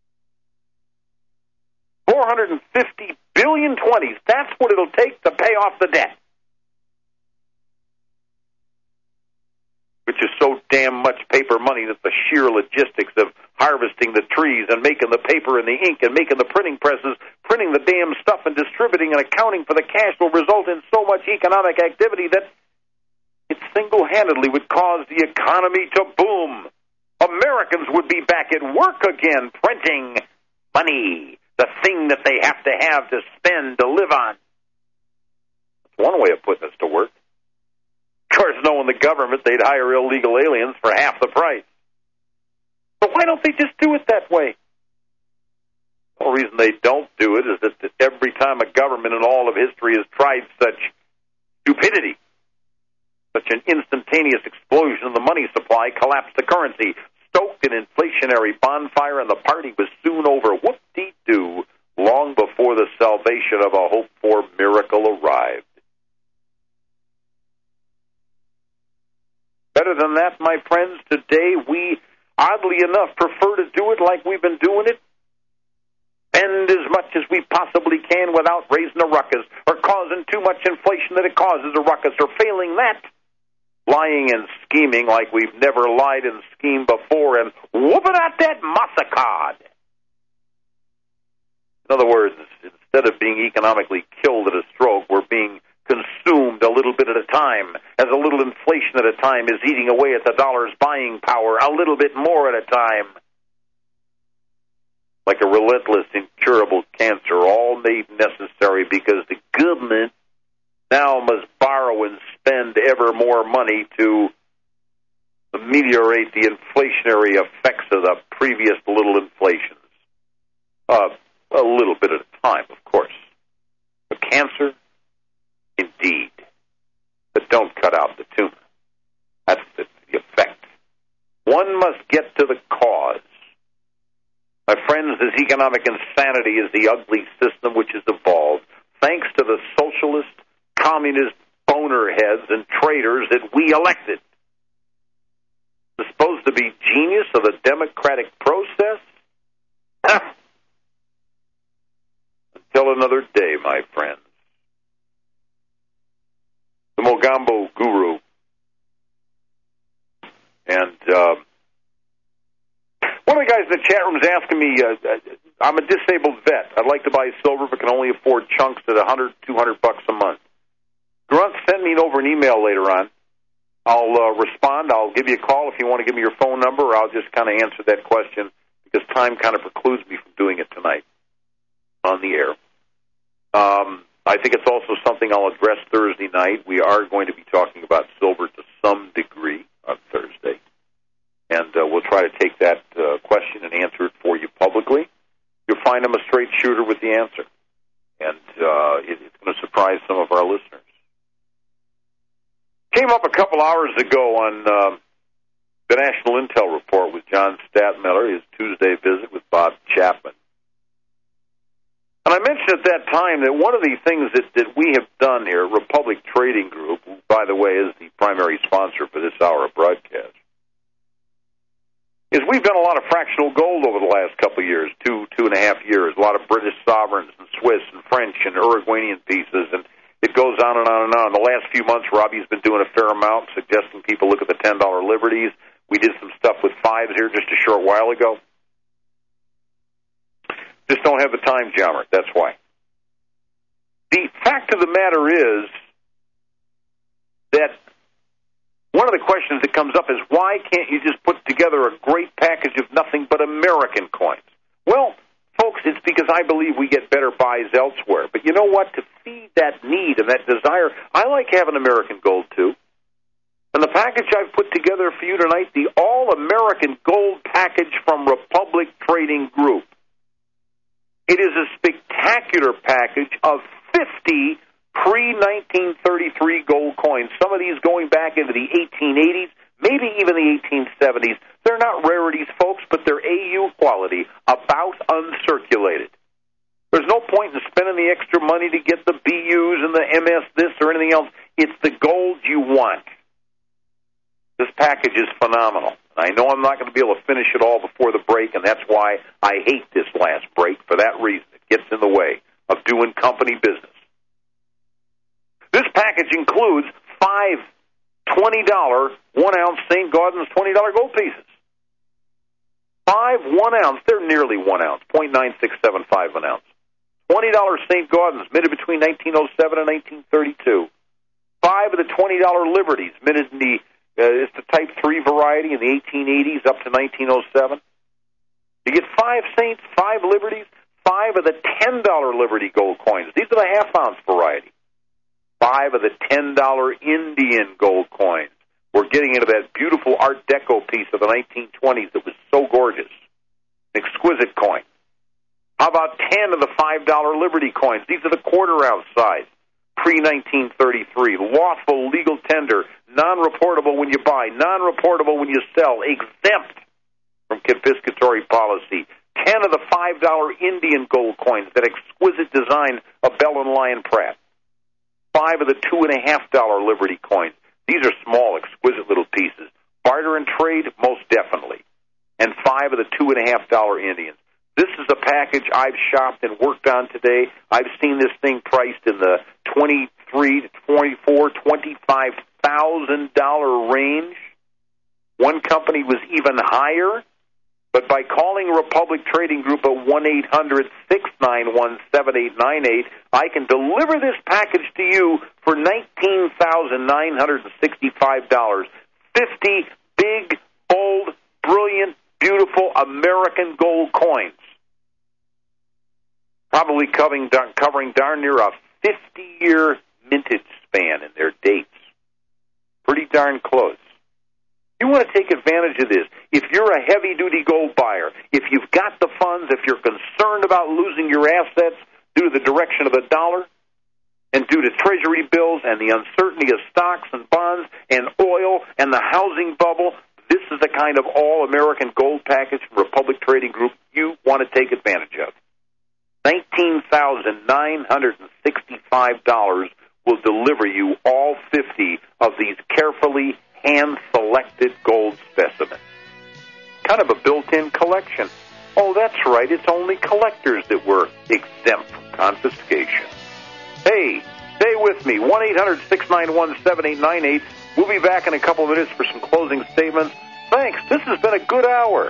four hundred fifty billion twenties. That's what it'll take to pay off the debt. Which is so damn much paper money that the sheer logistics of harvesting the trees and making the paper and the ink and making the printing presses, printing the damn stuff and distributing and accounting for the cash will result in so much economic activity that it single-handedly would cause the economy to boom. Americans would be back at work again, printing money, the thing that they have to have to spend, to live on. That's one way of putting this to work. Of course, knowing the government, they'd hire illegal aliens for half the price. But why don't they just do it that way? The only reason they don't do it is that every time a government in all of history has tried such stupidity, such an instantaneous explosion in the money supply collapsed the currency, stoked an inflationary bonfire, and the party was soon over. Whoop-dee-doo, long before the salvation of a hoped-for miracle arrived. Better than that, my friends, today we, oddly enough, prefer to do it like we've been doing it. Spend as much as we possibly can without raising a ruckus or causing too much inflation that it causes a ruckus, or failing that, lying and scheming like we've never lied and schemed before and whooping at that massacre. In other words, instead of being economically killed at a stroke, we're being consumed a little bit at a time, as a little inflation at a time is eating away at the dollar's buying power a little bit more at a time. Like a relentless, incurable cancer, all made necessary because the government now must borrow and spend ever more money to ameliorate the inflationary effects of the previous little inflations. Uh, a little bit at a time, of course. But cancer, indeed. But don't cut out the tumor. That's the, the effect. One must get to the cause. My friends, this economic insanity is the ugly system which has evolved thanks to the socialist, communist boner heads and traitors that we elected. It's supposed to be genius of the democratic process? Until another day, my friends. The Mogambo guru. And uh, one of the guys in the chat room is asking me, uh, I'm a disabled vet. I'd like to buy silver but can only afford chunks at one hundred, two hundred bucks a month. Grunt, send me over an email later on. I'll uh, respond. I'll give you a call if you want to give me your phone number, or I'll just kind of answer that question because time kind of precludes me from doing it tonight on the air. Um, I think it's also something I'll address Thursday night. We are going to be talking about silver to some degree on Thursday, and uh, we'll try to take that uh, question and answer it for you publicly. You'll find I'm a straight shooter with the answer, and uh, it, it's going to surprise some of our listeners. Came up a couple hours ago on uh, the National Intel Report with John Stadtmiller, his Tuesday visit with Bob Chapman. And I mentioned at that time that one of the things that, that we have done here, Republic Trading Group, who, by the way, is the primary sponsor for this hour of broadcast, is we've done a lot of fractional gold over the last couple of years, two, two and a half years, a lot of British sovereigns and Swiss and French and Uruguayan pieces, and it goes on and on and on. The last few months, Robbie's been doing a fair amount, suggesting people look at the ten dollar Liberties. We did some stuff with fives here just a short while ago. Just don't have the time, Jammer. That's why. The fact of the matter is that one of the questions that comes up is, why can't you just put together a great package of nothing but American coins? Well, folks, it's because I believe we get better buys elsewhere. But you know what? To feed that need and that desire, I like having American gold, too. And the package I've put together for you tonight, the All-American Gold package from Republic Trading Group. It is a spectacular package of fifty pre nineteen thirty-three gold coins, some of these going back into the eighteen eighties, maybe even the eighteen seventies. They're not rarities, folks, but they're A U quality, about uncirculated. There's no point in spending the extra money to get the B Us and the M S this or anything else. It's the gold you want. This package is phenomenal. I know I'm not going to be able to finish it all before the break, and that's why I hate this last break. For that reason, it gets in the way of doing company business. This package includes five twenty dollar one-ounce Saint Gaudens twenty dollar gold pieces. Five one-ounce, they're nearly one ounce, zero point nine six seven five an ounce. twenty dollar Saint Gaudens, minted between nineteen oh seven and nineteen thirty-two. Five of the twenty dollar Liberties, minted in the Uh, it's the Type three variety in the eighteen eighties up to nineteen oh seven. You get five Saints, five Liberties, five of the ten dollar Liberty gold coins. These are the half-ounce variety. Five of the ten dollar Indian gold coins. We're getting into that beautiful Art Deco piece of the nineteen twenties that was so gorgeous. An exquisite coin. How about ten of the five dollar Liberty coins? These are the quarter-ounce size. Pre nineteen thirty-three, lawful legal tender, non-reportable when you buy, non-reportable when you sell, exempt from confiscatory policy. Ten of the five dollar Indian gold coins, that exquisite design of Bell and Lyon Pratt. Five of the two and a half dollar Liberty coins. These are small, exquisite little pieces. Barter and trade, most definitely. And five of the two and a half dollar Indians. This is a package I've shopped and worked on today. I've seen this thing priced in the twenty-three to twenty-four, twenty-five thousand dollar range. One company was even higher, But by calling Republic Trading Group at one eight hundred six nine one seven eight nine eight, I can deliver this package to you for nineteen thousand nine hundred sixty-five dollars. fifty big, bold, brilliant, beautiful American gold coins. Probably covering, covering darn near a fifty-year mintage span in their dates. Pretty darn close. You want to take advantage of this. If you're a heavy-duty gold buyer, if you've got the funds, if you're concerned about losing your assets due to the direction of the dollar and due to treasury bills and the uncertainty of stocks and bonds and oil and the housing bubble, this is the kind of all-American gold package from Republic Trading Group you want to take advantage of. nineteen thousand nine hundred sixty-five dollars will deliver you all fifty of these carefully hand-selected gold specimens. Kind of a built-in collection. Oh, that's right, it's only collectors that were exempt from confiscation. Hey, stay with me, one eight hundred six nine one seven eight nine eight. We'll be back in a couple of minutes for some closing statements. Thanks, this has been a good hour.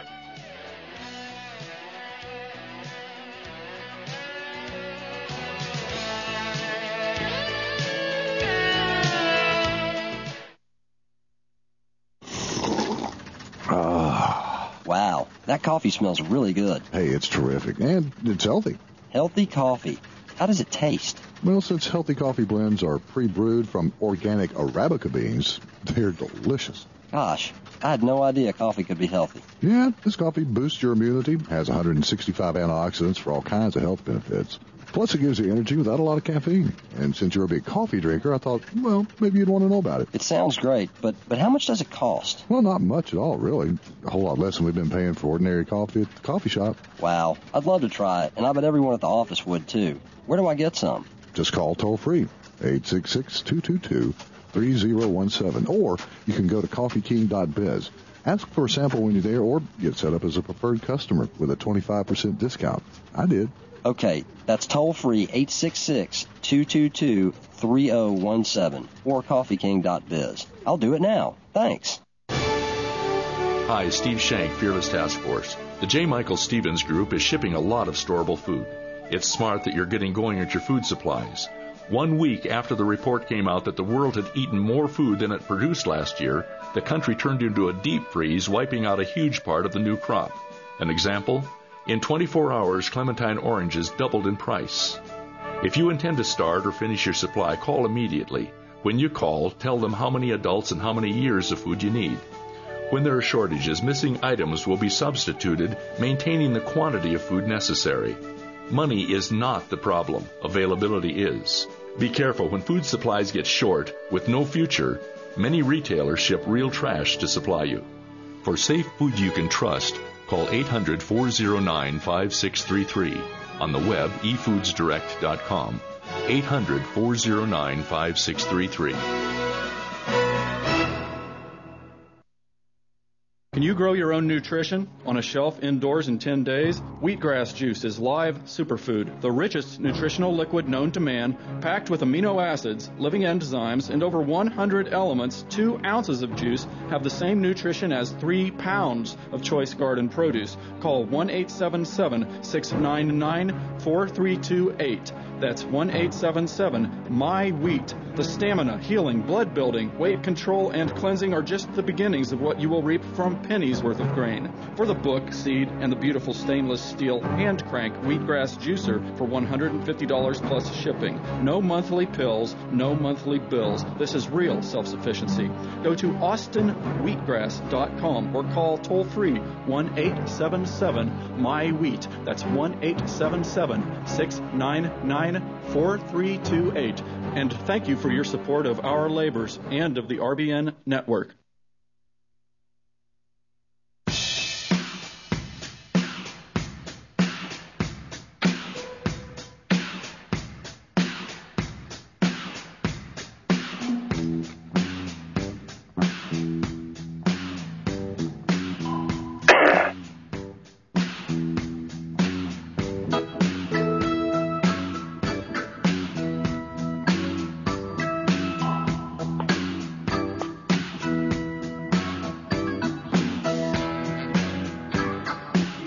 Wow, that coffee smells really good. Hey, it's terrific, and it's healthy. Healthy coffee. How does it taste? Well, since healthy coffee blends are pre-brewed from organic Arabica beans, they're delicious. Gosh, I had no idea coffee could be healthy. Yeah, this coffee boosts your immunity, has one hundred sixty-five antioxidants for all kinds of health benefits. Plus, it gives you energy without a lot of caffeine. And since you're a big coffee drinker, I thought, well, maybe you'd want to know about it. It sounds great, but, but how much does it cost? Well, not much at all, really. A whole lot less than we've been paying for ordinary coffee at the coffee shop. Wow, I'd love to try it, and I bet everyone at the office would, too. Where do I get some? Just call toll-free, eight six six, two two two, three zero one seven, or you can go to coffee king dot biz. Ask for a sample when you're there, or get set up as a preferred customer with a twenty-five percent discount. I did. Okay, that's toll-free, eight six six, two two two, three zero one seven, or coffee king dot biz. I'll do it now. Thanks. Hi, Steve Shank, Fearless Task Force. The J. Michael Stevens Group is shipping a lot of storable food. It's smart that you're getting going at your food supplies. One week after the report came out that the world had eaten more food than it produced last year, the country turned into a deep freeze, wiping out a huge part of the new crop. An example? In twenty-four hours, clementine oranges doubled in price. If you intend to start or finish your supply, call immediately. When you call, tell them how many adults and how many years of food you need. When there are shortages, missing items will be substituted, maintaining the quantity of food necessary. Money is not the problem. Availability is. Be careful when food supplies get short. With no future, many retailers ship real trash to supply you. For safe food you can trust, call eight hundred, four oh nine, five six three three. On the web, e foods direct dot com. eight hundred, four oh nine, five six three three. Can you grow your own nutrition on a shelf indoors in ten days? Wheatgrass juice is live superfood, the richest nutritional liquid known to man, packed with amino acids, living enzymes, and over one hundred elements. Two ounces of juice have the same nutrition as three pounds of choice garden produce. Call one eight seven seven, six nine nine, four three two eight. That's one eight seven seven, M Y wheat. The stamina, healing, blood building, weight control, and cleansing are just the beginnings of what you will reap from pennies worth of grain. For the book, seed, and the beautiful stainless steel hand crank wheatgrass juicer for one hundred fifty dollars plus shipping. No monthly pills, no monthly bills. This is real self-sufficiency. Go to austin wheatgrass dot com or call toll-free one eight seven seven, M Y wheat. That's one eight seven seven, six nine nine, four three two eight. And thank you for your support of our labors and of the R B N network.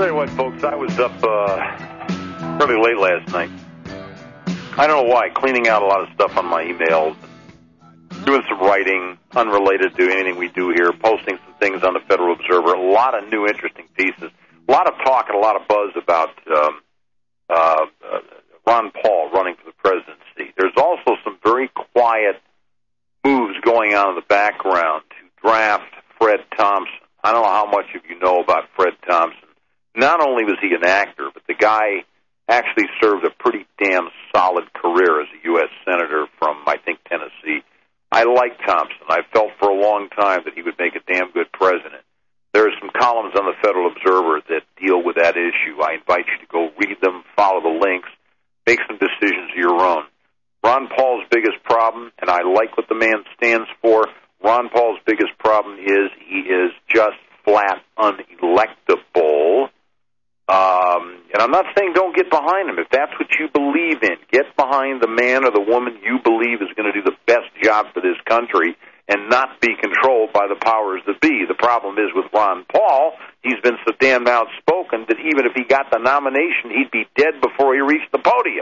tell you what, folks, I was up uh, really late last night. I don't know why, cleaning out a lot of stuff on my emails, doing some writing unrelated to anything we do here, posting some things on the Federal Observer, a lot of new interesting pieces, a lot of talk and a lot of buzz about um, uh, uh, Ron Paul running for the presidency. There's also some very quiet moves going on in the background to draft Fred Thompson. I don't know how much of you know about Fred Thompson. Not only was he an actor, but the guy actually served a pretty damn solid career as a U S Senator from, I think, Tennessee. I like Thompson. I felt for a long time that he would make a damn good president. There are some columns on the Federal Observer that deal with that issue. I invite you to go read them, follow the links, make some decisions of your own. Ron Paul's biggest problem, and I like what the man stands for, Ron Paul's biggest problem is he is just flat unelectable. Um, and I'm not saying don't get behind him. If that's what you believe in, get behind the man or the woman you believe is going to do the best job for this country and not be controlled by the powers that be. The problem is with Ron Paul, he's been so damn outspoken that even if he got the nomination, he'd be dead before he reached the podium.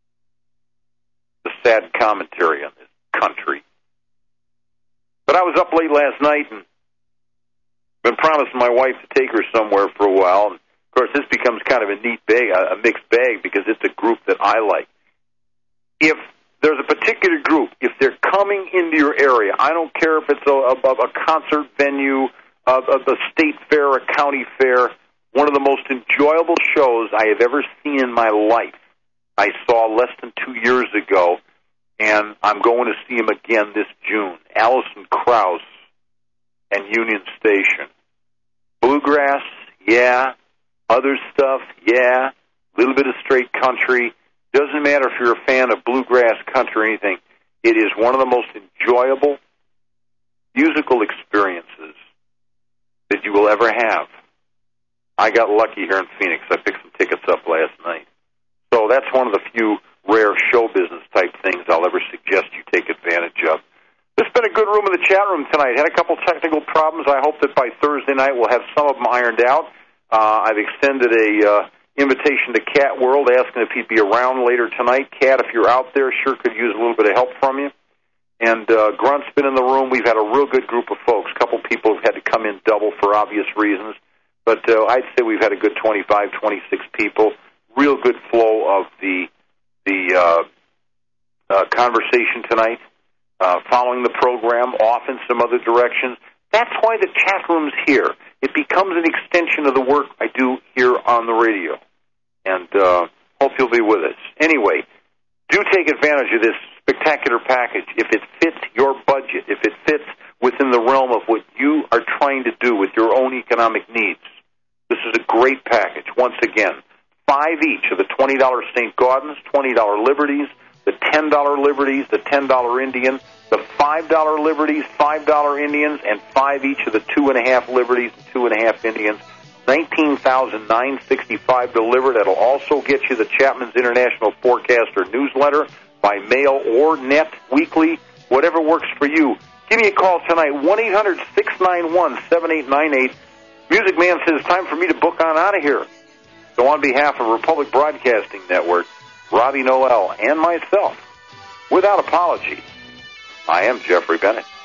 The sad commentary on this country. But I was up late last night and been promising my wife to take her somewhere for a while. And of course, this becomes kind of a neat bag, a mixed bag, because it's a group that I like. If there's a particular group, if they're coming into your area, I don't care if it's a, a, a concert venue, a, a, a state fair, a county fair, one of the most enjoyable shows I have ever seen in my life. I saw less than two years ago, and I'm going to see him again this June. Alison Krauss and Union Station. Bluegrass, yeah. Other stuff, yeah. A little bit of straight country. Doesn't matter if you're a fan of bluegrass, country, or anything. It is one of the most enjoyable musical experiences that you will ever have. I got lucky here in Phoenix. I picked some tickets up last night. So that's one of the few rare show business type things I'll ever suggest you take advantage of. This has been a good room in the chat room tonight. Had a couple technical problems. I hope that by Thursday night we'll have some of them ironed out. Uh, I've extended a uh, invitation to Cat World, asking if he'd be around later tonight. Cat, if you're out there, sure could use a little bit of help from you. And uh, Grunt's been in the room. We've had a real good group of folks. A couple people have had to come in double for obvious reasons. But uh, I'd say we've had a good twenty-five, twenty-six people. Real good flow of the the uh, uh, conversation tonight, uh, following the program, off in some other directions. That's why the chat room's here. It becomes an extension of the work I do here on the radio. And uh, hope you'll be with us. Anyway, do take advantage of this spectacular package if it fits your budget, if it fits within the realm of what you are trying to do with your own economic needs. This is a great package. Once again, five each of the twenty dollars Saint Gaudens, twenty dollars Liberties, the ten dollars Liberties, the ten dollars Indian, the five dollars Liberties, five dollars Indians, and five each of the two and a half Liberties and two and a half Indians. nineteen thousand nine hundred sixty-five dollars delivered. That'll also get you the Chapman's International Forecaster newsletter by mail or net, weekly, whatever works for you. Give me a call tonight, one eight hundred six nine one seven eight nine eight. Music Man says it's time for me to book on out of here. So on behalf of Republic Broadcasting Network, Robbie Noel, and myself, without apology, I am Jeffrey Bennett.